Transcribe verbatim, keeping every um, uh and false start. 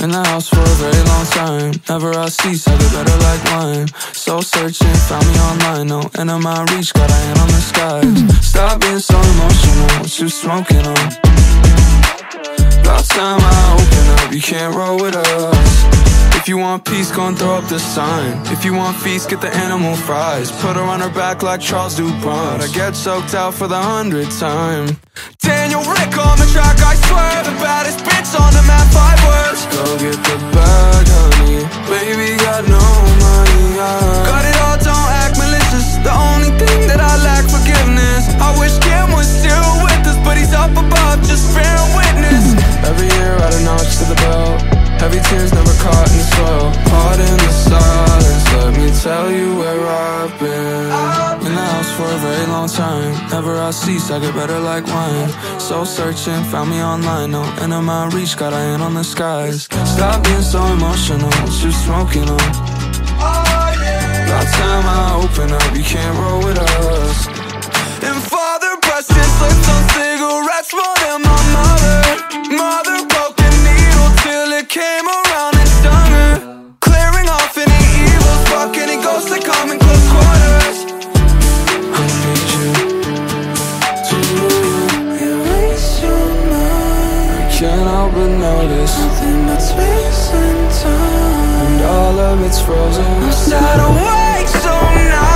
In the house for a very long time. Never I cease, I get better like wine. Soul searching, found me online. No end of my reach, got a hand on the skies. Stop being so emotional, what you smoking on? About time I open up, you can't roll with us. If you want peace, go and throw up the sign. If you want feast, get the animal fries. Put her on her back like Charles Dupont. I get choked out for the hundredth time. Daniel Rick on the track, I swear. The baddest bitch on the map, five words. Go get the bag, honey. Baby got no money, yeah. Got it all, don't act malicious. The only thing that I lack, forgiveness. I wish Kim was still with us, but he's up above, just bearing witness. Every year add a notch to the belt. Heavy tears never caught in the soil. Pardon the silence, let me tell you where I've been. In the house for a very long time. Never I cease, I get better like wine. Soul searching, found me online. No end of my reach, got a hand on the skies. Stop being so emotional, what you smoking on? About time I open up, you can't roll with us. And father pressed his lips on cigarettes more than my mother. Mother broke the needle till it came around and stung her. Clearing off any evils, fuck any ghosts that come in close quarters. I need you to erase your mind. I can't help but notice nothing but space and time, and all of it's frozen. I'm sad awake so night.